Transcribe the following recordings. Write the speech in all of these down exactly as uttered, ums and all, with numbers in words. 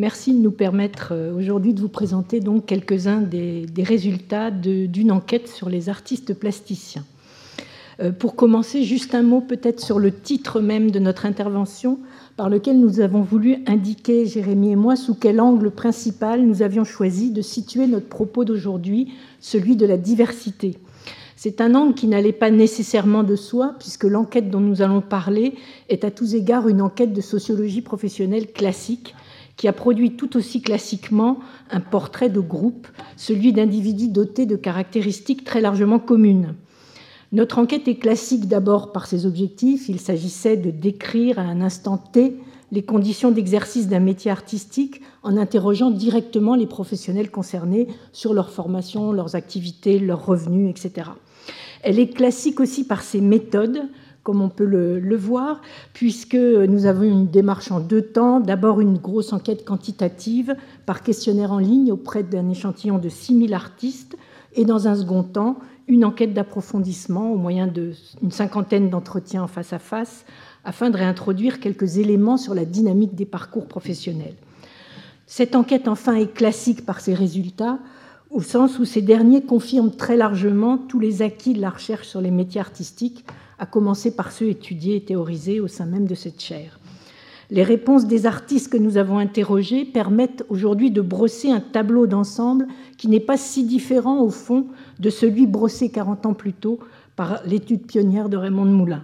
Merci de nous permettre aujourd'hui de vous présenter donc quelques-uns des, des résultats de, d'une enquête sur les artistes plasticiens. Euh, pour commencer, juste un mot peut-être sur le titre même de notre intervention, par lequel nous avons voulu indiquer, Jérémy et moi, sous quel angle principal nous avions choisi de situer notre propos d'aujourd'hui, celui de la diversité. C'est un angle qui n'allait pas nécessairement de soi, puisque l'enquête dont nous allons parler est à tous égards une enquête de sociologie professionnelle classique, qui a produit tout aussi classiquement un portrait de groupe, celui d'individus dotés de caractéristiques très largement communes. Notre enquête est classique d'abord par ses objectifs. Il s'agissait de décrire à un instant T les conditions d'exercice d'un métier artistique en interrogeant directement les professionnels concernés sur leur formation, leurs activités, leurs revenus, et cetera. Elle est classique aussi par ses méthodes, comme on peut le, le voir, puisque nous avons une démarche en deux temps. D'abord, une grosse enquête quantitative par questionnaire en ligne auprès d'un échantillon de six mille artistes, et dans un second temps, une enquête d'approfondissement au moyen d'une cinquantaine d'entretiens en face à face, afin de réintroduire quelques éléments sur la dynamique des parcours professionnels. Cette enquête, enfin, est classique par ses résultats, au sens où ces derniers confirment très largement tous les acquis de la recherche sur les métiers artistiques, à commencer par ceux étudiés et théorisés au sein même de cette chaire. Les réponses des artistes que nous avons interrogés permettent aujourd'hui de brosser un tableau d'ensemble qui n'est pas si différent, au fond, de celui brossé quarante ans plus tôt par l'étude pionnière de Raymond de Moulin.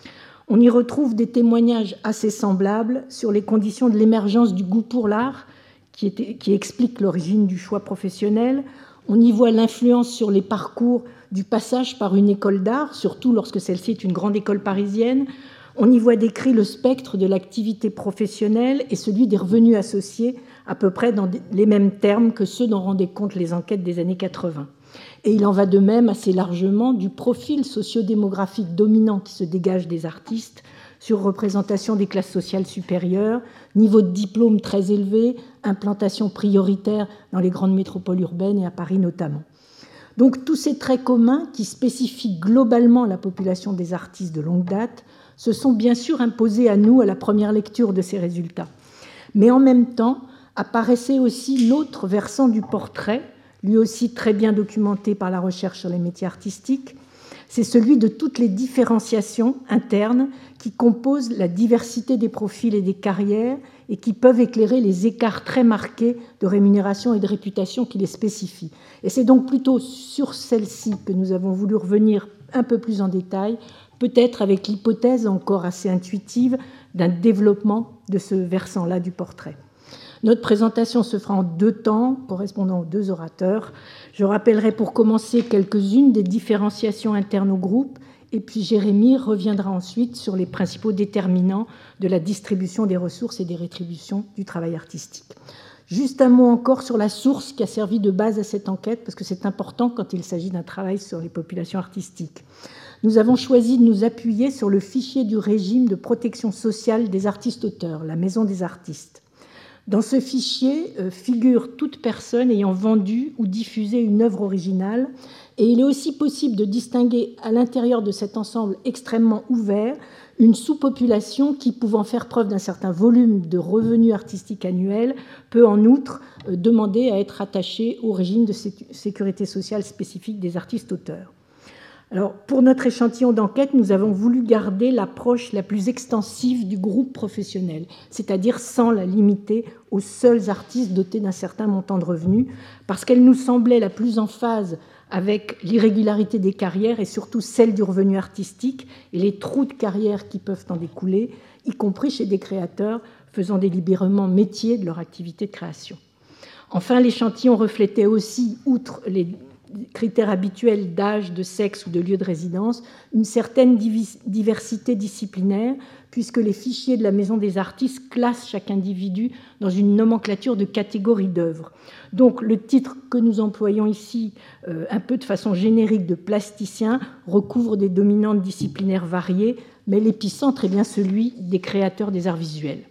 On y retrouve des témoignages assez semblables sur les conditions de l'émergence du goût pour l'art, qui, était, qui explique l'origine du choix professionnel. On y voit l'influence sur les parcours du passage par une école d'art, surtout lorsque celle-ci est une grande école parisienne. On y voit décrit le spectre de l'activité professionnelle et celui des revenus associés, à peu près dans les mêmes termes que ceux dont rendaient compte les enquêtes des années quatre-vingts. Et il en va de même assez largement du profil sociodémographique dominant qui se dégage des artistes, sur représentation des classes sociales supérieures, niveau de diplôme très élevé, implantation prioritaire dans les grandes métropoles urbaines et à Paris notamment. Donc tous ces traits communs qui spécifient globalement la population des artistes de longue date se sont bien sûr imposés à nous à la première lecture de ces résultats. Mais en même temps apparaissait aussi l'autre versant du portrait, lui aussi très bien documenté par la recherche sur les métiers artistiques. C'est celui de toutes les différenciations internes qui composent la diversité des profils et des carrières et qui peuvent éclairer les écarts très marqués de rémunération et de réputation qui les spécifient. Et c'est donc plutôt sur celle-ci que nous avons voulu revenir un peu plus en détail, peut-être avec l'hypothèse encore assez intuitive d'un développement de ce versant-là du portrait. Notre présentation se fera en deux temps, correspondant aux deux orateurs. Je rappellerai pour commencer quelques-unes des différenciations internes au groupe, et puis Jérémy reviendra ensuite sur les principaux déterminants de la distribution des ressources et des rétributions du travail artistique. Juste un mot encore sur la source qui a servi de base à cette enquête, parce que c'est important quand il s'agit d'un travail sur les populations artistiques. Nous avons choisi de nous appuyer sur le fichier du régime de protection sociale des artistes-auteurs, la Maison des artistes. Dans ce fichier euh, figure toute personne ayant vendu ou diffusé une œuvre originale, et il est aussi possible de distinguer à l'intérieur de cet ensemble extrêmement ouvert une sous-population qui, pouvant faire preuve d'un certain volume de revenus artistiques annuels, peut en outre euh, demander à être attachée au régime de sécurité sociale spécifique des artistes-auteurs. Alors, pour notre échantillon d'enquête, nous avons voulu garder l'approche la plus extensive du groupe professionnel, c'est-à-dire sans la limiter aux seuls artistes dotés d'un certain montant de revenus, parce qu'elle nous semblait la plus en phase avec l'irrégularité des carrières et surtout celle du revenu artistique et les trous de carrière qui peuvent en découler, y compris chez des créateurs faisant délibérément métier de leur activité de création. Enfin, l'échantillon reflétait aussi, outre les critères habituels d'âge, de sexe ou de lieu de résidence, une certaine diversité disciplinaire, puisque les fichiers de la Maison des artistes classent chaque individu dans une nomenclature de catégories d'œuvres. Donc le titre que nous employons ici, euh, un peu de façon générique de plasticien, recouvre des dominantes disciplinaires variées, mais l'épicentre est bien celui des créateurs des arts visuels.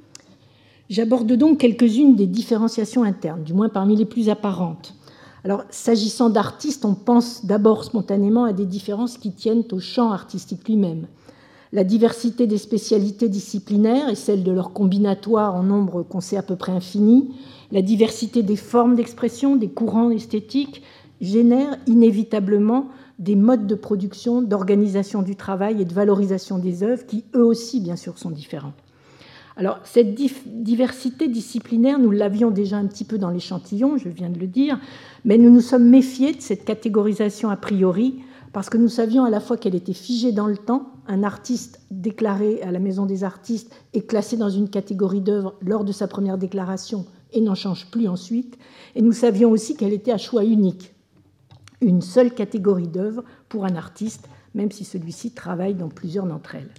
J'aborde donc quelques-unes des différenciations internes, du moins parmi les plus apparentes. Alors, s'agissant d'artistes, on pense d'abord spontanément à des différences qui tiennent au champ artistique lui-même. La diversité des spécialités disciplinaires et celle de leurs combinatoires en nombre qu'on sait à peu près infini, la diversité des formes d'expression, des courants esthétiques, génèrent inévitablement des modes de production, d'organisation du travail et de valorisation des œuvres qui, eux aussi, bien sûr, sont différents. Alors, cette diversité disciplinaire, nous l'avions déjà un petit peu dans l'échantillon, je viens de le dire, mais nous nous sommes méfiés de cette catégorisation a priori, parce que nous savions à la fois qu'elle était figée dans le temps, un artiste déclaré à la Maison des artistes est classé dans une catégorie d'œuvres lors de sa première déclaration et n'en change plus ensuite, et nous savions aussi qu'elle était à choix unique, une seule catégorie d'œuvres pour un artiste, même si celui-ci travaille dans plusieurs d'entre elles.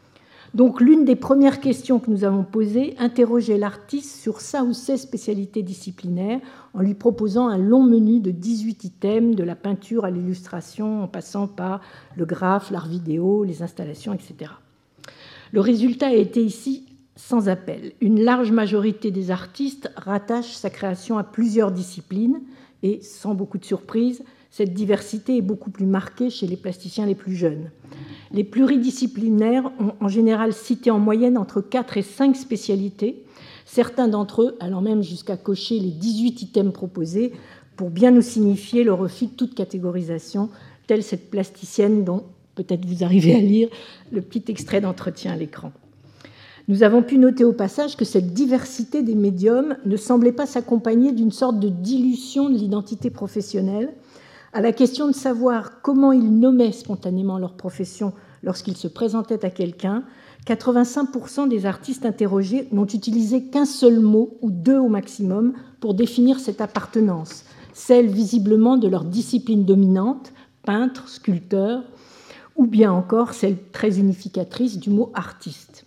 Donc l'une des premières questions que nous avons posées interrogeait l'artiste sur sa ou ses spécialités disciplinaires en lui proposant un long menu de dix-huit items, de la peinture à l'illustration, en passant par le graphe, l'art vidéo, les installations, et cetera. Le résultat a été ici sans appel. Une large majorité des artistes rattachent sa création à plusieurs disciplines et, sans beaucoup de surprise, cette diversité est beaucoup plus marquée chez les plasticiens les plus jeunes. Les pluridisciplinaires ont en général cité en moyenne entre quatre et cinq spécialités, certains d'entre eux allant même jusqu'à cocher les dix-huit items proposés pour bien nous signifier le refus de toute catégorisation, telle cette plasticienne dont peut-être vous arrivez à lire le petit extrait d'entretien à l'écran. Nous avons pu noter au passage que cette diversité des médiums ne semblait pas s'accompagner d'une sorte de dilution de l'identité professionnelle. À la question de savoir comment ils nommaient spontanément leur profession lorsqu'ils se présentaient à quelqu'un, quatre-vingt-cinq pour cent des artistes interrogés n'ont utilisé qu'un seul mot ou deux au maximum pour définir cette appartenance, celle visiblement de leur discipline dominante, peintre, sculpteur, ou bien encore celle très unificatrice du mot artiste.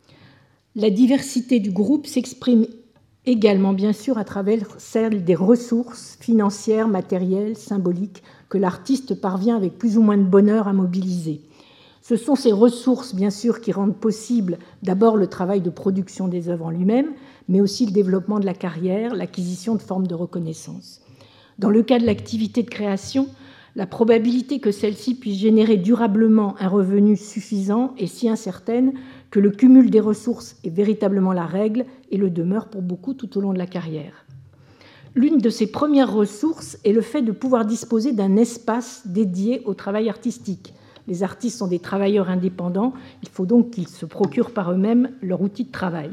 La diversité du groupe s'exprime également, bien sûr, à travers celle des ressources financières, matérielles, symboliques que l'artiste parvient avec plus ou moins de bonheur à mobiliser. Ce sont ces ressources, bien sûr, qui rendent possible d'abord le travail de production des œuvres en lui-même, mais aussi le développement de la carrière, l'acquisition de formes de reconnaissance. Dans le cas de l'activité de création, la probabilité que celle-ci puisse générer durablement un revenu suffisant est si incertaine que le cumul des ressources est véritablement la règle et le demeure pour beaucoup tout au long de la carrière. L'une de ces premières ressources est le fait de pouvoir disposer d'un espace dédié au travail artistique. Les artistes sont des travailleurs indépendants, il faut donc qu'ils se procurent par eux-mêmes leur outil de travail.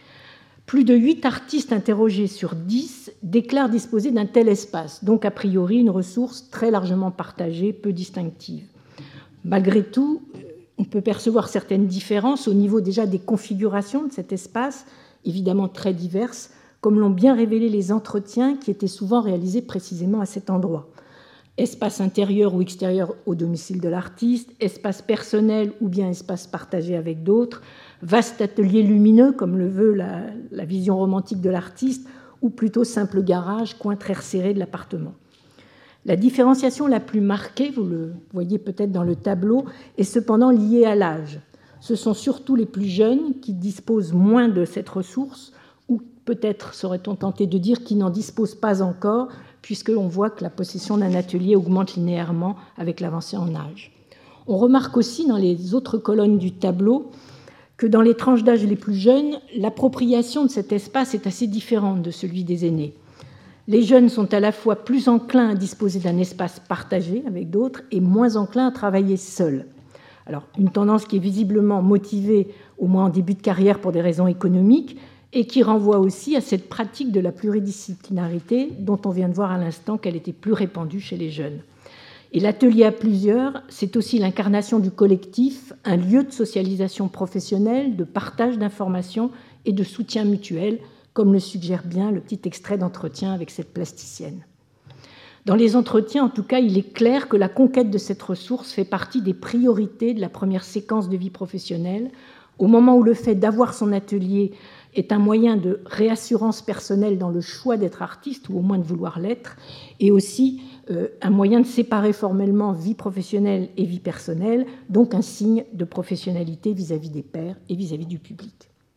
Plus de huit artistes interrogés sur dix déclarent disposer d'un tel espace, donc a priori une ressource très largement partagée, peu distinctive. Malgré tout, on peut percevoir certaines différences au niveau déjà des configurations de cet espace, évidemment très diverses, comme l'ont bien révélé les entretiens qui étaient souvent réalisés précisément à cet endroit. Espace intérieur ou extérieur au domicile de l'artiste, espace personnel ou bien espace partagé avec d'autres, vaste atelier lumineux, comme le veut la, la vision romantique de l'artiste, ou plutôt simple garage, coin très resserré de l'appartement. La différenciation la plus marquée, vous le voyez peut-être dans le tableau, est cependant liée à l'âge. Ce sont surtout les plus jeunes qui disposent moins de cette ressource, ou peut-être serait-on tenté de dire qu'ils n'en disposent pas encore, puisqu'on voit que la possession d'un atelier augmente linéairement avec l'avancée en âge. On remarque aussi dans les autres colonnes du tableau que dans les tranches d'âge les plus jeunes, l'appropriation de cet espace est assez différente de celui des aînés. Les jeunes sont à la fois plus enclins à disposer d'un espace partagé avec d'autres et moins enclins à travailler seuls. Alors, une tendance qui est visiblement motivée, au moins en début de carrière, pour des raisons économiques, et qui renvoie aussi à cette pratique de la pluridisciplinarité dont on vient de voir à l'instant qu'elle était plus répandue chez les jeunes. Et l'atelier à plusieurs, c'est aussi l'incarnation du collectif, un lieu de socialisation professionnelle, de partage d'informations et de soutien mutuel, comme le suggère bien le petit extrait d'entretien avec cette plasticienne. Dans les entretiens, en tout cas, il est clair que la conquête de cette ressource fait partie des priorités de la première séquence de vie professionnelle, au moment où le fait d'avoir son atelier est un moyen de réassurance personnelle dans le choix d'être artiste, ou au moins de vouloir l'être, et aussi euh, un moyen de séparer formellement vie professionnelle et vie personnelle, donc un signe de professionnalité vis-à-vis des pairs et vis-à-vis du public.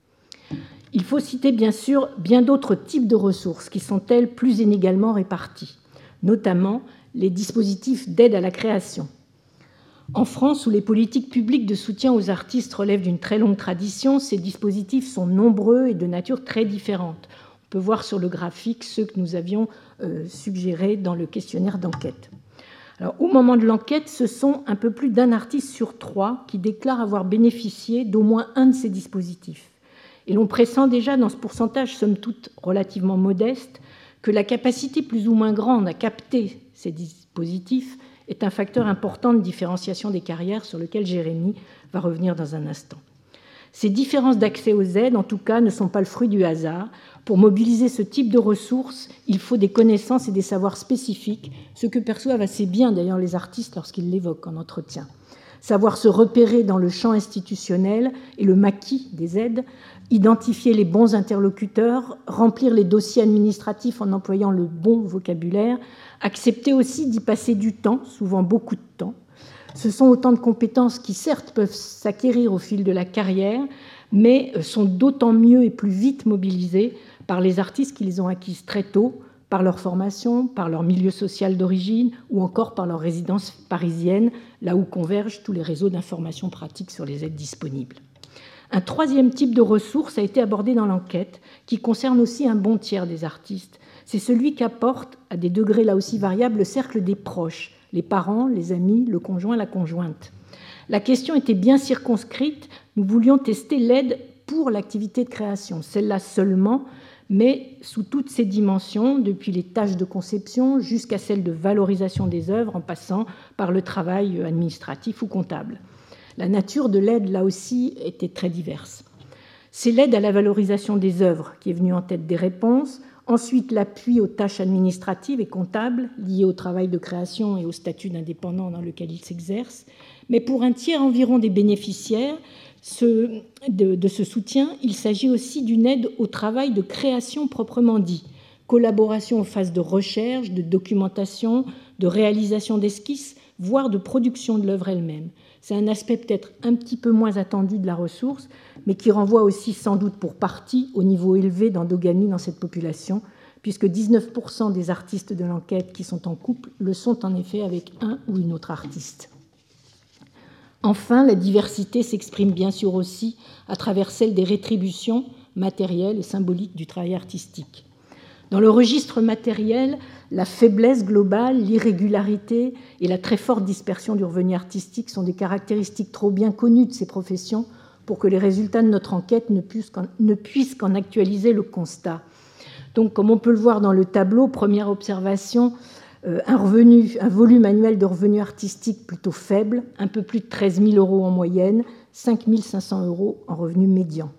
Il faut citer bien sûr bien d'autres types de ressources qui sont, elles, plus inégalement réparties, notamment les dispositifs d'aide à la création. En France, où les politiques publiques de soutien aux artistes relèvent d'une très longue tradition, ces dispositifs sont nombreux et de nature très différente. On peut voir sur le graphique ceux que nous avions euh, suggérés dans le questionnaire d'enquête. Alors, au moment de l'enquête, ce sont un peu plus d'un artiste sur trois qui déclarent avoir bénéficié d'au moins un de ces dispositifs. Et l'on pressent déjà dans ce pourcentage, somme toute relativement modeste, que la capacité plus ou moins grande à capter ces dispositifs est un facteur important de différenciation des carrières sur lequel Jérémy va revenir dans un instant. Ces différences d'accès aux aides, en tout cas, ne sont pas le fruit du hasard. Pour mobiliser ce type de ressources, il faut des connaissances et des savoirs spécifiques, ce que perçoivent assez bien d'ailleurs les artistes lorsqu'ils l'évoquent en entretien. Savoir se repérer dans le champ institutionnel et le maquis des aides, identifier les bons interlocuteurs, remplir les dossiers administratifs en employant le bon vocabulaire, accepter aussi d'y passer du temps, souvent beaucoup de temps. Ce sont autant de compétences qui, certes, peuvent s'acquérir au fil de la carrière, mais sont d'autant mieux et plus vite mobilisées par les artistes qui les ont acquises très tôt, par leur formation, par leur milieu social d'origine ou encore par leur résidence parisienne, là où convergent tous les réseaux d'information pratique sur les aides disponibles. Un troisième type de ressources a été abordé dans l'enquête, qui concerne aussi un bon tiers des artistes. C'est celui qu'apporte, à des degrés là aussi variables, le cercle des proches, les parents, les amis, le conjoint, la conjointe. La question était bien circonscrite. Nous voulions tester l'aide pour l'activité de création, celle-là seulement, mais sous toutes ses dimensions, depuis les tâches de conception jusqu'à celles de valorisation des œuvres, en passant par le travail administratif ou comptable. La nature de l'aide, là aussi, était très diverse. C'est l'aide à la valorisation des œuvres qui est venue en tête des réponses, ensuite l'appui aux tâches administratives et comptables liées au travail de création et au statut d'indépendant dans lequel il s'exerce, mais pour un tiers environ des bénéficiaires ce, de, de ce soutien, il s'agit aussi d'une aide au travail de création proprement dit, collaboration aux phases de recherche, de documentation, de réalisation d'esquisses, voire de production de l'œuvre elle-même. C'est un aspect peut-être un petit peu moins attendu de la ressource, mais qui renvoie aussi sans doute pour partie au niveau élevé d'endogamie dans cette population, puisque dix-neuf pour cent des artistes de l'enquête qui sont en couple le sont en effet avec un ou une autre artiste. Enfin, la diversité s'exprime bien sûr aussi à travers celle des rétributions matérielles et symboliques du travail artistique. Dans le registre matériel, la faiblesse globale, l'irrégularité et la très forte dispersion du revenu artistique sont des caractéristiques trop bien connues de ces professions pour que les résultats de notre enquête ne puissent qu'en, ne puissent qu'en actualiser le constat. Donc, comme on peut le voir dans le tableau, première observation, euh, un, revenu, un volume annuel de revenus artistiques plutôt faible, un peu plus de treize mille euros en moyenne, cinq mille cinq cents euros en revenu médian.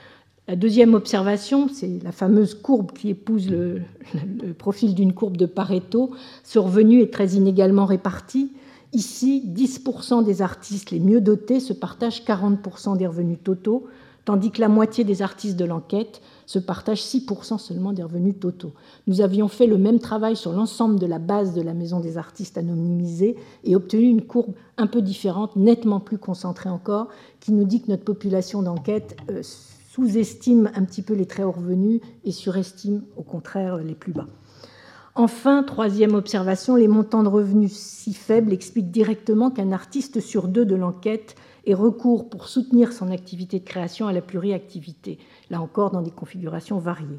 La deuxième observation, c'est la fameuse courbe qui épouse le, le profil d'une courbe de Pareto. Ce revenu est très inégalement réparti. Ici, dix pour cent des artistes les mieux dotés se partagent quarante pour cent des revenus totaux, tandis que la moitié des artistes de l'enquête se partagent six pour cent seulement des revenus totaux. Nous avions fait le même travail sur l'ensemble de la base de la Maison des artistes anonymisée et obtenu une courbe un peu différente, nettement plus concentrée encore, qui nous dit que notre population d'enquête euh, sous-estime un petit peu les très hauts revenus et surestime au contraire les plus bas. Enfin, troisième observation, les montants de revenus si faibles expliquent directement qu'un artiste sur deux de l'enquête ait recours pour soutenir son activité de création à la pluriactivité, là encore dans des configurations variées.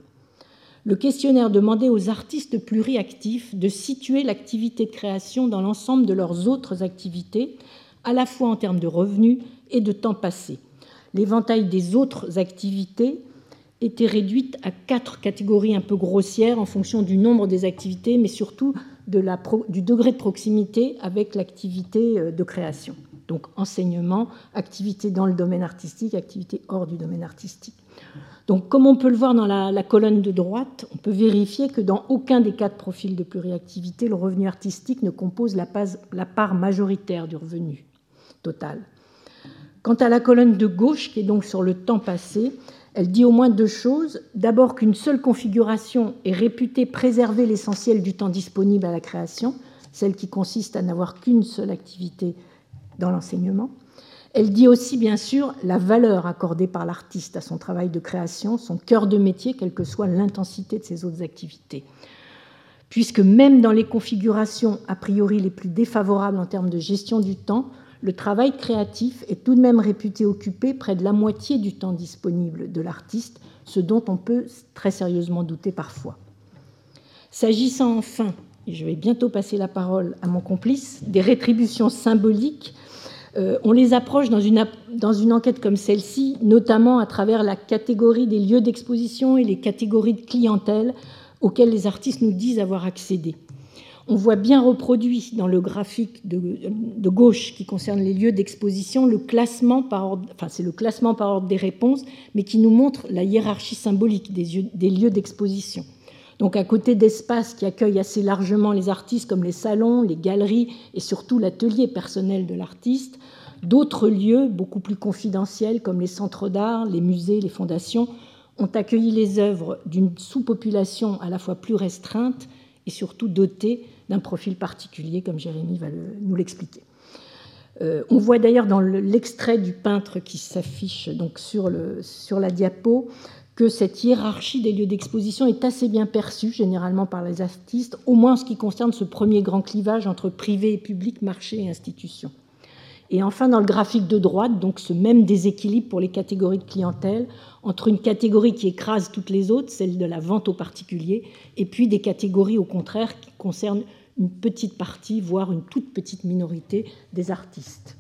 Le questionnaire demandait aux artistes pluriactifs de situer l'activité de création dans l'ensemble de leurs autres activités, à la fois en termes de revenus et de temps passé. L'éventail des autres activités était réduite à quatre catégories un peu grossières en fonction du nombre des activités, mais surtout de la pro, du degré de proximité avec l'activité de création. Donc enseignement, activité dans le domaine artistique, activité hors du domaine artistique. Donc comme on peut le voir dans la, la colonne de droite, on peut vérifier que dans aucun des quatre profils de pluriactivité, le revenu artistique ne compose la, base, la part majoritaire du revenu total. Quant à la colonne de gauche, qui est donc sur le temps passé, elle dit au moins deux choses. D'abord qu'une seule configuration est réputée préserver l'essentiel du temps disponible à la création, celle qui consiste à n'avoir qu'une seule activité dans l'enseignement. Elle dit aussi, bien sûr, la valeur accordée par l'artiste à son travail de création, son cœur de métier, quelle que soit l'intensité de ses autres activités. Puisque même dans les configurations a priori les plus défavorables en termes de gestion du temps, le travail créatif est tout de même réputé occuper près de la moitié du temps disponible de l'artiste, ce dont on peut très sérieusement douter parfois. S'agissant enfin, et je vais bientôt passer la parole à mon complice, des rétributions symboliques, euh, on les approche dans une, dans une enquête comme celle-ci, notamment à travers la catégorie des lieux d'exposition et les catégories de clientèle auxquelles les artistes nous disent avoir accédé. On voit bien reproduit dans le graphique de, de gauche qui concerne les lieux d'exposition le classement par ordre, enfin c'est le classement par ordre des réponses, mais qui nous montre la hiérarchie symbolique des, yeux, des lieux d'exposition. Donc à côté d'espaces qui accueillent assez largement les artistes comme les salons, les galeries et surtout l'atelier personnel de l'artiste, d'autres lieux beaucoup plus confidentiels comme les centres d'art, les musées, les fondations ont accueilli les œuvres d'une sous-population à la fois plus restreinte et surtout dotée d'un profil particulier, comme Jérémy va le, nous l'expliquer. Euh, on voit d'ailleurs dans le, l'extrait du peintre qui s'affiche donc sur, le, sur la diapo que cette hiérarchie des lieux d'exposition est assez bien perçue, généralement par les artistes, au moins en ce qui concerne ce premier grand clivage entre privé et public, marché et institution. Et enfin, dans le graphique de droite, donc ce même déséquilibre pour les catégories de clientèle, entre une catégorie qui écrase toutes les autres, celle de la vente aux particuliers, et puis des catégories, au contraire, qui concernent une petite partie, voire une toute petite minorité des artistes.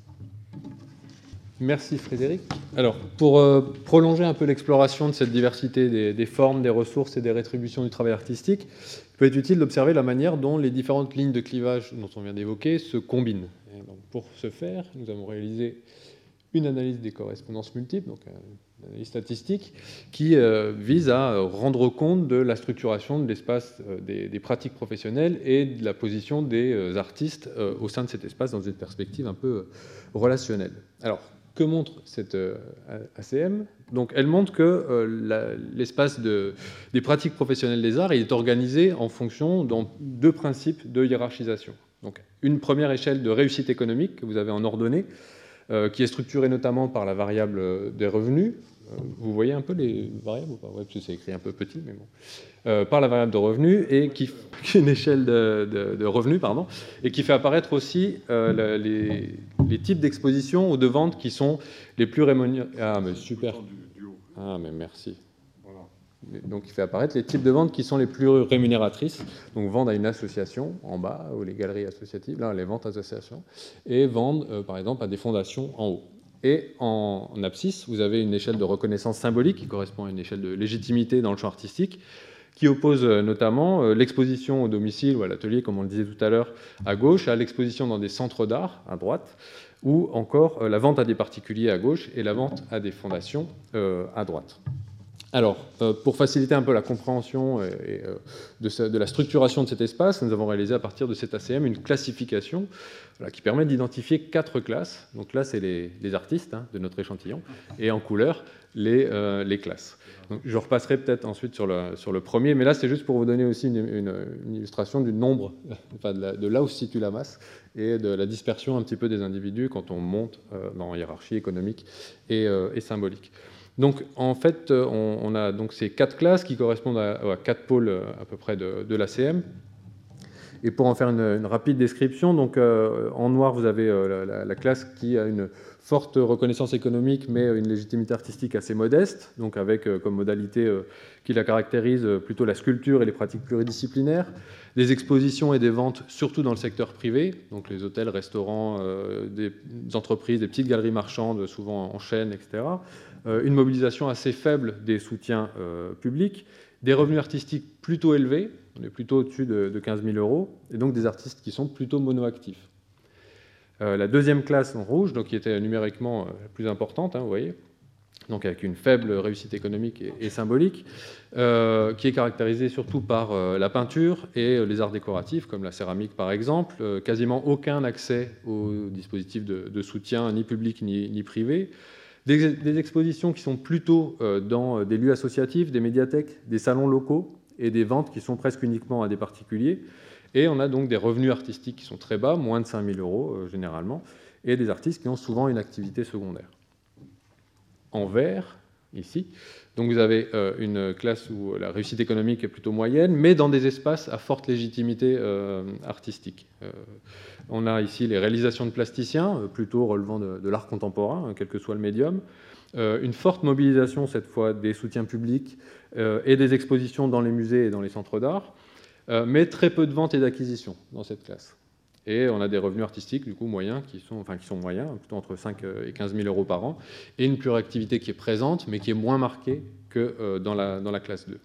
Merci Frédéric. Alors, pour euh, prolonger un peu l'exploration de cette diversité des, des formes, des ressources et des rétributions du travail artistique, il peut être utile d'observer la manière dont les différentes lignes de clivage dont on vient d'évoquer se combinent. Et donc, pour ce faire, nous avons réalisé une analyse des correspondances multiples, donc une analyse statistique, qui euh, vise à rendre compte de la structuration de l'espace euh, des, des pratiques professionnelles et de la position des euh, artistes euh, au sein de cet espace dans une perspective un peu euh, relationnelle. Alors, que montre cette euh, A C M ? Donc, elle montre que euh, la, l'espace de, des pratiques professionnelles des arts est organisé en fonction de deux principes de hiérarchisation. Donc, une première échelle de réussite économique que vous avez en ordonnée, euh, qui est structurée notamment par la variable des revenus. Euh, vous voyez un peu les variables ou pas ? Ouais, parce que c'est écrit un peu petit, mais bon. Euh, par la variable de revenus, et qui une échelle de, de, de revenus, pardon, et qui fait apparaître aussi euh, la, les, les types d'expositions ou de ventes qui sont les plus rémunératrices. Ah, mais super. Ah, mais merci. Donc, il fait apparaître les types de ventes qui sont les plus rémunératrices. Donc, vendre à une association en bas, ou les galeries associatives, là, les ventes associations, et vendre, euh, par exemple, à des fondations en haut. Et en, en abscisse, vous avez une échelle de reconnaissance symbolique qui correspond à une échelle de légitimité dans le champ artistique, qui oppose notamment l'exposition au domicile ou à l'atelier, comme on le disait tout à l'heure, à gauche, à l'exposition dans des centres d'art, à droite, ou encore la vente à des particuliers à gauche et la vente à des fondations euh, à droite. Alors, euh, pour faciliter un peu la compréhension et, euh, de, sa, de la structuration de cet espace, nous avons réalisé à partir de cet A C M une classification voilà, qui permet d'identifier quatre classes. Donc là, c'est les, les artistes hein, de notre échantillon, et en couleur, les, euh, les classes. Donc, je repasserai peut-être ensuite sur le, sur le premier, mais là, c'est juste pour vous donner aussi une, une, une illustration du nombre, enfin de, la, de là où se situe la masse, et de la dispersion un petit peu des individus quand on monte euh, dans la hiérarchie économique et, euh, et symbolique. Donc, en fait, on, on a donc ces quatre classes qui correspondent à, à quatre pôles à peu près de, de l'A C M. Et pour en faire une, une rapide description, donc, euh, en noir, vous avez euh, la, la classe qui a une forte reconnaissance économique, mais une légitimité artistique assez modeste, donc avec euh, comme modalité euh, qui la caractérise euh, plutôt la sculpture et les pratiques pluridisciplinaires, des expositions et des ventes, surtout dans le secteur privé, donc les hôtels, restaurants, euh, des entreprises, des petites galeries marchandes, souvent en chaîne, et cetera, euh, une mobilisation assez faible des soutiens euh, publics, des revenus artistiques plutôt élevés, on est plutôt au-dessus de, de quinze mille euros, et donc des artistes qui sont plutôt monoactifs. Euh, la deuxième classe en rouge, donc, qui était numériquement la plus importante, hein, vous voyez, donc avec une faible réussite économique et, et symbolique, euh, qui est caractérisée surtout par euh, la peinture et euh, les arts décoratifs, comme la céramique par exemple, euh, quasiment aucun accès aux dispositifs de, de soutien, ni public ni, ni privé, des, des expositions qui sont plutôt euh, dans des lieux associatifs, des médiathèques, des salons locaux, et des ventes qui sont presque uniquement à des particuliers. Et on a donc des revenus artistiques qui sont très bas, moins de cinq mille euros euh, généralement, et des artistes qui ont souvent une activité secondaire. En vert, ici. Donc vous avez euh, une classe où la réussite économique est plutôt moyenne, mais dans des espaces à forte légitimité euh, artistique. Euh, on a ici les réalisations de plasticiens, euh, plutôt relevant de, de l'art contemporain, hein, quel que soit le médium. Euh, une forte mobilisation, cette fois, des soutiens publics euh, et des expositions dans les musées et dans les centres d'art, euh, mais très peu de ventes et d'acquisitions dans cette classe. Et on a des revenus artistiques, du coup, moyens, qui sont, enfin, qui sont moyens, plutôt entre cinq et quinze mille euros par an, et une pluriactivité qui est présente, mais qui est moins marquée que euh, dans, la, dans la classe deux.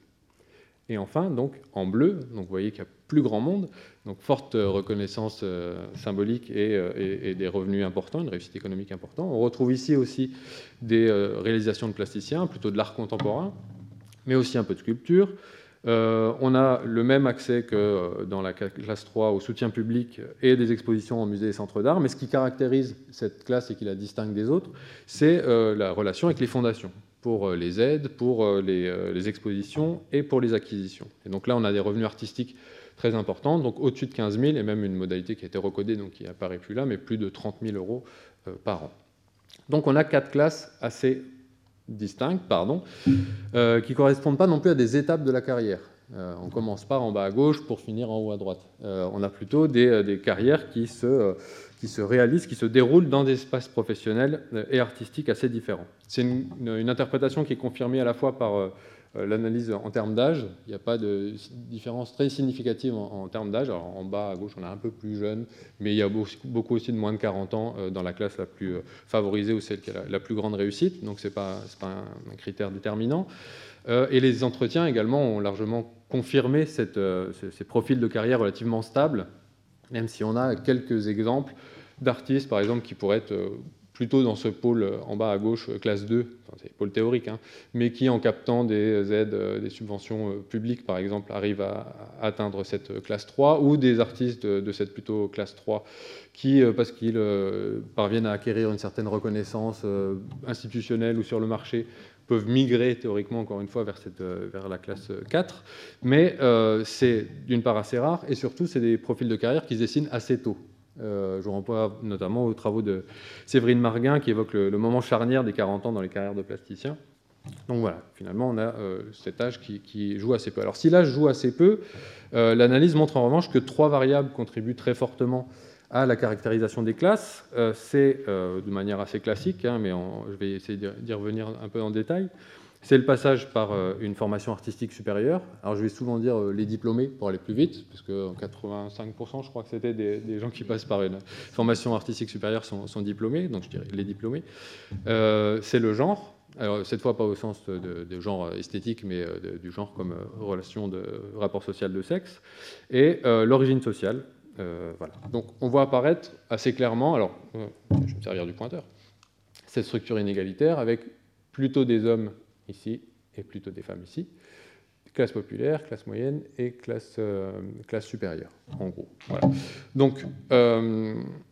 Et enfin, donc, en bleu, donc vous voyez qu'il y a plus grand monde, donc forte reconnaissance euh, symbolique et, euh, et, et des revenus importants, une réussite économique importante. On retrouve ici aussi des euh, réalisations de plasticiens, plutôt de l'art contemporain, mais aussi un peu de sculpture. Euh, on a le même accès que dans la classe trois au soutien public et des expositions en musées et centres d'art, mais ce qui caractérise cette classe et qui la distingue des autres, c'est euh, la relation avec les fondations, pour les aides, pour les, euh, les expositions et pour les acquisitions. Et donc là, on a des revenus artistiques très importants, donc au-dessus de quinze mille, et même une modalité qui a été recodée, donc qui n'apparaît plus là, mais plus de trente mille euros euh, par an. Donc on a quatre classes assez distinctes, pardon, euh, qui ne correspondent pas non plus à des étapes de la carrière. Euh, on ne commence pas en bas à gauche pour finir en haut à droite. Euh, on a plutôt des, des carrières qui se, euh, qui se réalisent, qui se déroulent dans des espaces professionnels et artistiques assez différents. C'est une, une interprétation qui est confirmée à la fois par euh, l'analyse en termes d'âge. Il n'y a pas de différence très significative en, en termes d'âge. Alors en bas à gauche, on est un peu plus jeune, mais il y a beaucoup aussi de moins de quarante ans dans la classe la plus favorisée ou celle qui a la, la plus grande réussite. Donc ce n'est pas, c'est pas un, un critère déterminant. Euh, et les entretiens également ont largement confirmé cette, euh, ces profils de carrière relativement stables, même si on a quelques exemples d'artistes, par exemple, qui pourraient être euh, plutôt dans ce pôle en bas à gauche, classe deux, enfin, c'est pôle théorique, hein, mais qui, en captant des aides, des subventions publiques, par exemple, arrivent à, à atteindre cette classe trois, ou des artistes de, de cette plutôt classe trois, qui, parce qu'ils euh, parviennent à acquérir une certaine reconnaissance euh, institutionnelle ou sur le marché, peuvent migrer théoriquement, encore une fois, vers, cette, vers la classe quatre. Mais euh, c'est d'une part assez rare, et surtout, c'est des profils de carrière qui se dessinent assez tôt. Euh, je renvoie notamment aux travaux de Séverine Marguin, qui évoque le, le moment charnière des quarante ans dans les carrières de plasticiens. Donc voilà, finalement, on a euh, cet âge qui, qui joue assez peu. Alors si l'âge joue assez peu, euh, l'analyse montre en revanche que trois variables contribuent très fortement à la caractérisation des classes. Euh, c'est euh, de manière assez classique, hein, mais on, je vais essayer d'y revenir un peu en détail. C'est le passage par euh, une formation artistique supérieure. Alors je vais souvent dire euh, les diplômés pour aller plus vite, parce que quatre-vingt-cinq pour cent, je crois que c'était des, des gens qui passent par une formation artistique supérieure sont, sont diplômés, donc je dirais les diplômés. Euh, c'est le genre. Alors, cette fois, pas au sens de, de genre esthétique, mais de, du genre comme euh, relation de rapport social de sexe, et euh, l'origine sociale. Euh, voilà. Donc, on voit apparaître assez clairement, alors, euh, je vais me servir du pointeur, cette structure inégalitaire avec plutôt des hommes ici et plutôt des femmes ici, classe populaire, classe moyenne et classe, euh, classe supérieure, en gros. Voilà. Donc, euh,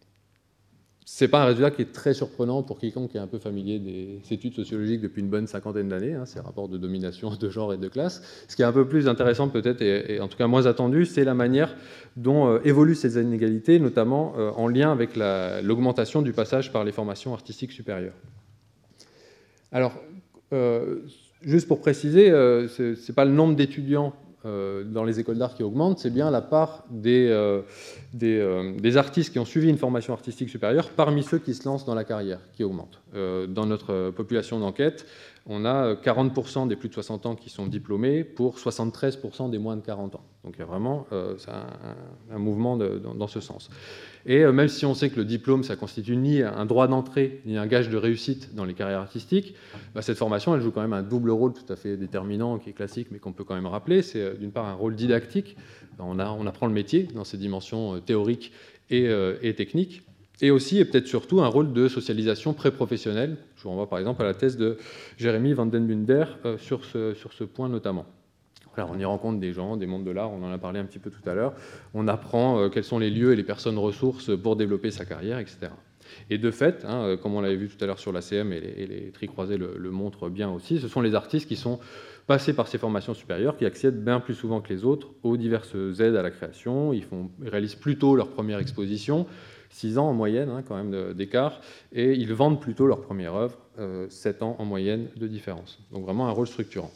c'est pas un résultat qui est très surprenant pour quiconque est un peu familier des études sociologiques depuis une bonne cinquantaine d'années, hein, ces rapports de domination de genre et de classe. Ce qui est un peu plus intéressant peut-être, et, et en tout cas moins attendu, c'est la manière dont euh, évoluent ces inégalités, notamment euh, en lien avec l'augmentation du passage par les formations artistiques supérieures. Alors, euh, juste pour préciser, euh, ce n'est pas le nombre d'étudiants dans les écoles d'art qui augmente, c'est bien la part des, euh, des, euh, des artistes qui ont suivi une formation artistique supérieure parmi ceux qui se lancent dans la carrière qui augmente. Euh, dans notre population d'enquête, on a quarante pour cent des plus de soixante ans qui sont diplômés pour soixante-treize pour cent des moins de quarante ans. Donc il y a vraiment euh, un, un mouvement de, dans, dans ce sens. Et euh, même si on sait que le diplôme, ça constitue ni un droit d'entrée, ni un gage de réussite dans les carrières artistiques, bah, cette formation, elle joue quand même un double rôle tout à fait déterminant, qui est classique, mais qu'on peut quand même rappeler. C'est d'une part un rôle didactique. On, a, on apprend le métier dans ses dimensions théoriques et, euh, et techniques. Et aussi, et peut-être surtout, un rôle de socialisation pré-professionnelle. Je vous renvoie par exemple à la thèse de Jérémy van den Bunder euh, sur, ce, sur ce point notamment. Alors, on y rencontre des gens, des mondes de l'art, on en a parlé un petit peu tout à l'heure. On apprend euh, quels sont les lieux et les personnes ressources pour développer sa carrière, et cetera. Et de fait, hein, comme on l'avait vu tout à l'heure sur l'A C M, et les, et les tri croisés le, le montrent bien aussi, ce sont les artistes qui sont passés par ces formations supérieures, qui accèdent bien plus souvent que les autres aux diverses aides à la création. Ils, font, ils réalisent plutôt leur première exposition, six ans en moyenne, hein, quand même d'écart, et ils vendent plutôt leur première œuvre, euh, sept ans en moyenne de différence. Donc vraiment un rôle structurant.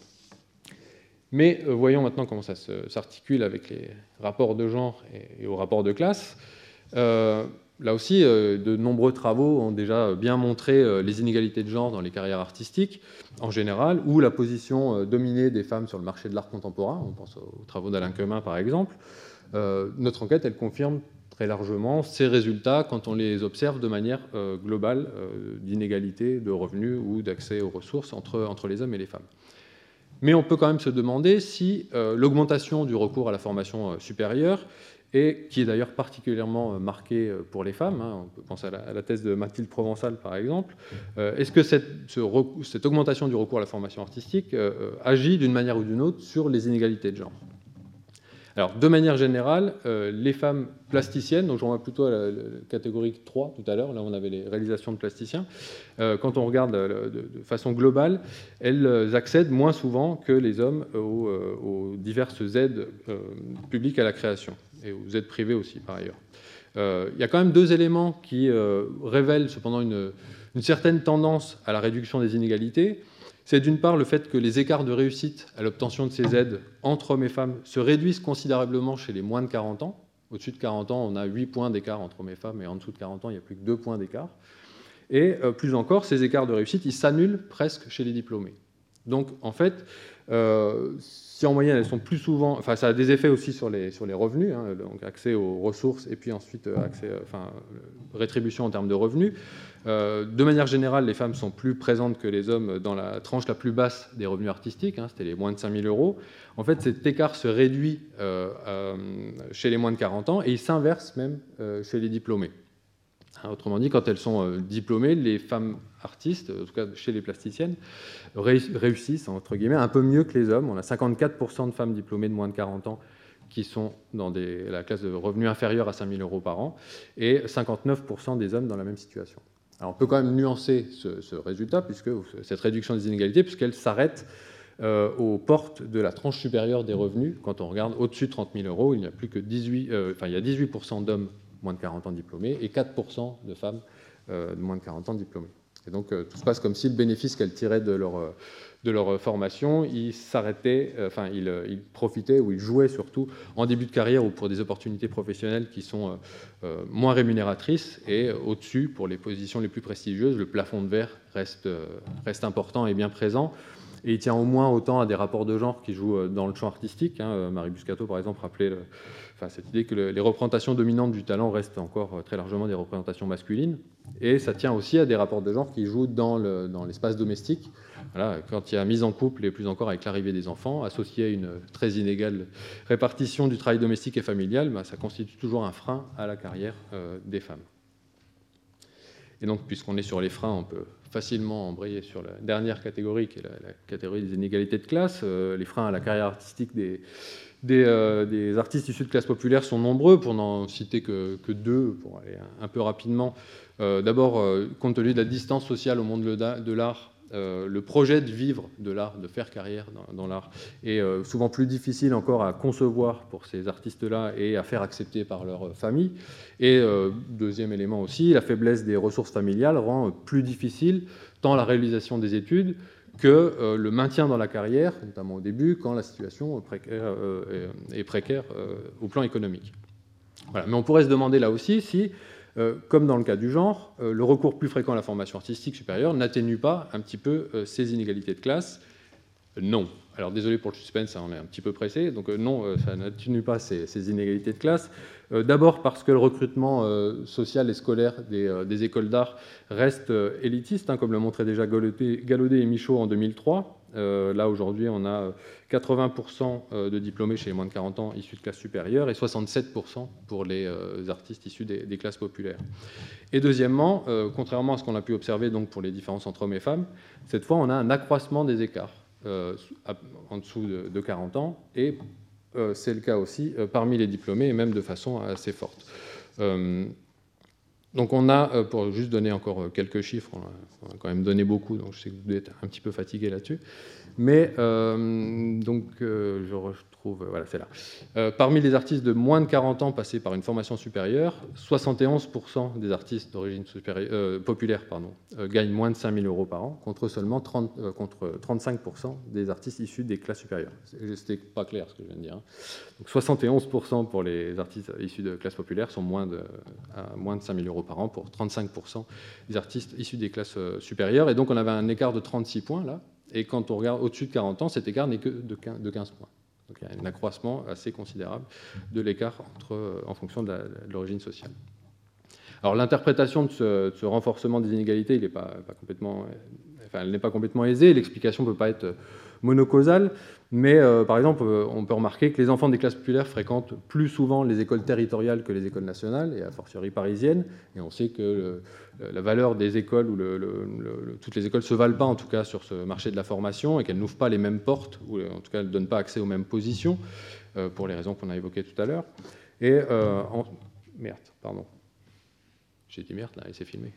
Mais euh, voyons maintenant comment ça s'articule avec les rapports de genre et, et aux rapports de classe. Euh, là aussi, euh, de nombreux travaux ont déjà bien montré euh, les inégalités de genre dans les carrières artistiques en général, ou la position euh, dominée des femmes sur le marché de l'art contemporain. On pense aux travaux d'Alain Quemin, par exemple. Euh, notre enquête, elle confirme très largement ces résultats quand on les observe de manière euh, globale euh, d'inégalité de revenus ou d'accès aux ressources entre, entre les hommes et les femmes. Mais on peut quand même se demander si euh, l'augmentation du recours à la formation euh, supérieure, et qui est d'ailleurs particulièrement euh, marquée euh, pour les femmes, hein, on peut penser à la, à la thèse de Mathilde Provençal par exemple, euh, est-ce que cette, ce, cette augmentation du recours à la formation artistique euh, agit d'une manière ou d'une autre sur les inégalités de genre ? Alors, de manière générale, euh, les femmes plasticiennes, donc je renvoie plutôt à la, la catégorie trois tout à l'heure, là on avait les réalisations de plasticiens, euh, quand on regarde euh, de, de façon globale, elles accèdent moins souvent que les hommes aux, euh, aux diverses aides euh, publiques à la création, et aux aides privées aussi par ailleurs. Euh, il y a quand même deux éléments qui euh, révèlent cependant une, une certaine tendance à la réduction des inégalités. C'est d'une part le fait que les écarts de réussite à l'obtention de ces aides entre hommes et femmes se réduisent considérablement chez les moins de quarante ans. Au-dessus de quarante ans, on a huit points d'écart entre hommes et femmes, et en dessous de quarante ans, il n'y a plus que deux points d'écart. Et euh, plus encore, ces écarts de réussite, ils s'annulent presque chez les diplômés. Donc, en fait, euh, si en moyenne, elles sont plus souvent... Enfin, ça a des effets aussi sur les, sur les revenus, hein, donc accès aux ressources, et puis ensuite accès, enfin, rétribution en termes de revenus. Euh, de manière générale, les femmes sont plus présentes que les hommes dans la tranche la plus basse des revenus artistiques, hein, c'était les moins de cinq mille euros. En fait, cet écart se réduit euh, euh, chez les moins de quarante ans, et il s'inverse même euh, chez les diplômés. Autrement dit, quand elles sont euh, diplômées, les femmes artistes, en tout cas chez les plasticiennes, réussissent, entre guillemets, un peu mieux que les hommes. On a cinquante-quatre pour cent de femmes diplômées de moins de quarante ans qui sont dans des, la classe de revenus inférieurs à cinq mille euros par an, et cinquante-neuf pour cent des hommes dans la même situation. Alors on peut quand même nuancer ce, ce résultat, puisque cette réduction des inégalités, puisqu'elle s'arrête euh, aux portes de la tranche supérieure des revenus. Quand on regarde au-dessus de trente mille euros, il n'y a plus que dix-huit, euh, enfin il y a dix-huit pour cent d'hommes moins de quarante ans diplômés et quatre pour cent de femmes euh, de moins de quarante ans diplômées. Et donc euh, tout se passe comme si le bénéfice qu'elles tiraient de leur, euh, de leur formation, ils s'arrêtaient, euh, enfin ils, ils profitaient ou ils jouaient surtout en début de carrière ou pour des opportunités professionnelles qui sont euh, euh, moins rémunératrices, et au-dessus, pour les positions les plus prestigieuses, le plafond de verre reste, euh, reste important et bien présent. Et il tient au moins autant à des rapports de genre qui jouent dans le champ artistique. Hein. Marie Buscato, par exemple, rappelait le, enfin, cette idée que le, les représentations dominantes du talent restent encore très largement des représentations masculines. Et ça tient aussi à des rapports de genre qui jouent dans, le, dans l'espace domestique. Voilà, quand il y a mise en couple, et plus encore avec l'arrivée des enfants, associée à une très inégale répartition du travail domestique et familial, bah, ça constitue toujours un frein à la carrière euh, des femmes. Et donc, puisqu'on est sur les freins, on peut facilement embrayer sur la dernière catégorie, qui est la, la catégorie des inégalités de classe. Euh, les freins à la carrière artistique des, des, euh, des artistes issus de classes populaires sont nombreux, pour n'en citer que, que deux, pour aller un, un peu rapidement. Euh, d'abord, euh, compte tenu de la distance sociale au monde de l'art, Euh, le projet de vivre de l'art, de faire carrière dans, dans l'art, est euh, souvent plus difficile encore à concevoir pour ces artistes-là et à faire accepter par leur famille. Et euh, deuxième élément aussi, la faiblesse des ressources familiales rend plus difficile tant la réalisation des études que euh, le maintien dans la carrière, notamment au début, quand la situation précaire, euh, est précaire euh, au plan économique. Voilà. Mais on pourrait se demander là aussi si, Euh, comme dans le cas du genre, euh, le recours plus fréquent à la formation artistique supérieure n'atténue pas un petit peu euh, ces inégalités de classe. euh, Non. Alors désolé pour le suspense, hein, on est un petit peu pressé. Donc euh, non, euh, ça n'atténue pas ces, ces inégalités de classe. Euh, D'abord parce que le recrutement euh, social et scolaire des, euh, des écoles d'art reste euh, élitiste, hein, comme le montraient déjà Gallaudet et Michaud en deux mille trois. Euh, là, aujourd'hui, on a quatre-vingts pour cent de diplômés chez les moins de quarante ans issus de classes supérieures et soixante-sept pour cent pour les euh, artistes issus des, des classes populaires. Et deuxièmement, euh, contrairement à ce qu'on a pu observer donc, pour les différences entre hommes et femmes, cette fois, on a un accroissement des écarts euh, en dessous de, de quarante ans, et euh, c'est le cas aussi euh, parmi les diplômés, et même de façon assez forte. Euh, Donc on a, pour juste donner encore quelques chiffres, on a, on a quand même donné beaucoup, donc je sais que vous devez être un petit peu fatigué là-dessus, mais euh, donc euh, je retrouve, voilà, c'est là. Euh, parmi les artistes de moins de quarante ans passés par une formation supérieure, soixante et onze pour cent des artistes d'origine euh, populaire pardon, euh, gagnent moins de cinq mille euros par an, contre seulement trente, euh, contre trente-cinq pour cent des artistes issus des classes supérieures. C'était pas clair ce que je viens de dire. Hein. Donc soixante et onze pour cent pour les artistes issus de classes populaires sont moins de, à moins de cinq mille euros par an, pour trente-cinq pour cent des artistes issus des classes supérieures. Et donc on avait un écart de trente-six points là. Et quand on regarde au-dessus de quarante ans, cet écart n'est que de quinze points. Donc il y a un accroissement assez considérable de l'écart entre, en fonction de, la, de l'origine sociale. Alors l'interprétation de ce, de ce renforcement des inégalités, il n'est pas, pas complètement, enfin, elle n'est pas complètement aisée. L'explication ne peut pas être monocausale, mais euh, par exemple, on peut remarquer que les enfants des classes populaires fréquentent plus souvent les écoles territoriales que les écoles nationales, et a fortiori parisiennes. Et on sait que le, la valeur des écoles, ou le, le, le, toutes les écoles ne se valent pas en tout cas sur ce marché de la formation, et qu'elles n'ouvrent pas les mêmes portes, ou en tout cas elles ne donnent pas accès aux mêmes positions, euh, pour les raisons qu'on a évoquées tout à l'heure. Et euh, en... merde, pardon. J'ai dit merde là, et c'est filmé.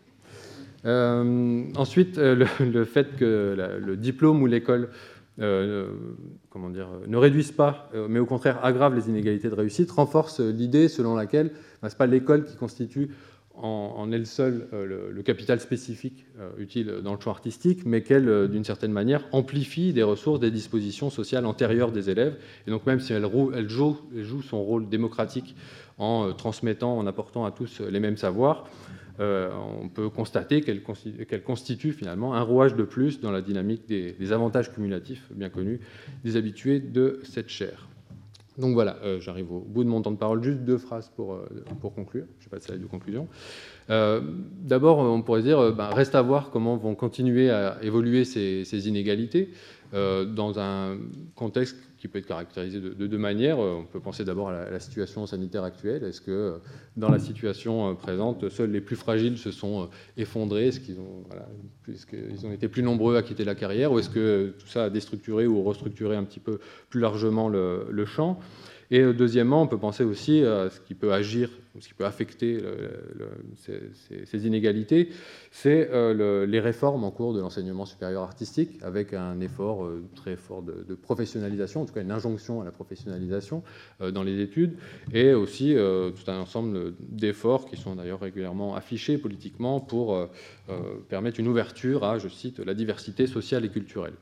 Euh, ensuite, le, le fait que la, le diplôme ou l'école euh, comment dire, ne réduisent pas, euh, mais au contraire aggravent les inégalités de réussite, renforce l'idée selon laquelle ben, ce n'est pas l'école qui constitue en, en elle seule euh, le, le capital spécifique euh, utile dans le champ artistique, mais qu'elle, euh, d'une certaine manière, amplifie des ressources, des dispositions sociales antérieures des élèves. Et donc même si elle, elle, joue, elle joue son rôle démocratique en euh, transmettant, en apportant à tous les mêmes savoirs, Euh, on peut constater qu'elle constitue, qu'elle constitue finalement un rouage de plus dans la dynamique des, des avantages cumulatifs bien connus des habitués de cette chaire. Donc voilà, euh, j'arrive au bout de mon temps de parole, juste deux phrases pour, euh, pour conclure, je n'ai pas de slide de conclusion. Euh, d'abord, on pourrait dire, euh, ben, reste à voir comment vont continuer à évoluer ces, ces inégalités euh, dans un contexte qui peut être caractérisé de, de deux manières. On peut penser d'abord à la, à la situation sanitaire actuelle. Est-ce que dans la situation présente, seuls les plus fragiles se sont effondrés, est-ce qu'ils ont, voilà, ils ont été plus nombreux à quitter la carrière, ou est-ce que tout ça a déstructuré ou restructuré un petit peu plus largement le, le champ? Et deuxièmement, on peut penser aussi à ce qui peut agir, ce qui peut affecter le, le, ces, ces, ces inégalités, c'est euh, le, les réformes en cours de l'enseignement supérieur artistique, avec un effort euh, très fort de, de professionnalisation, en tout cas une injonction à la professionnalisation euh, dans les études, et aussi euh, tout un ensemble d'efforts qui sont d'ailleurs régulièrement affichés politiquement pour euh, euh, permettre une ouverture à, je cite, la diversité sociale et culturelle.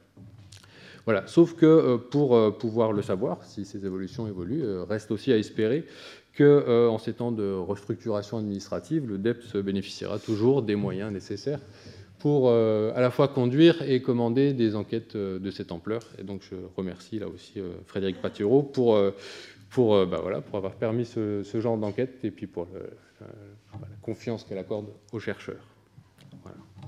Voilà. Sauf que euh, pour euh, pouvoir le savoir, si ces évolutions évoluent, euh, reste aussi à espérer qu'en euh, ces temps de restructuration administrative, le D E P S bénéficiera toujours des moyens nécessaires pour euh, à la fois conduire et commander des enquêtes euh, de cette ampleur. Et donc je remercie là aussi euh, Frédéric Pathiero pour, euh, pour, euh, bah, voilà, pour avoir permis ce, ce genre d'enquête et puis pour le, euh, la confiance qu'elle accorde aux chercheurs. Voilà.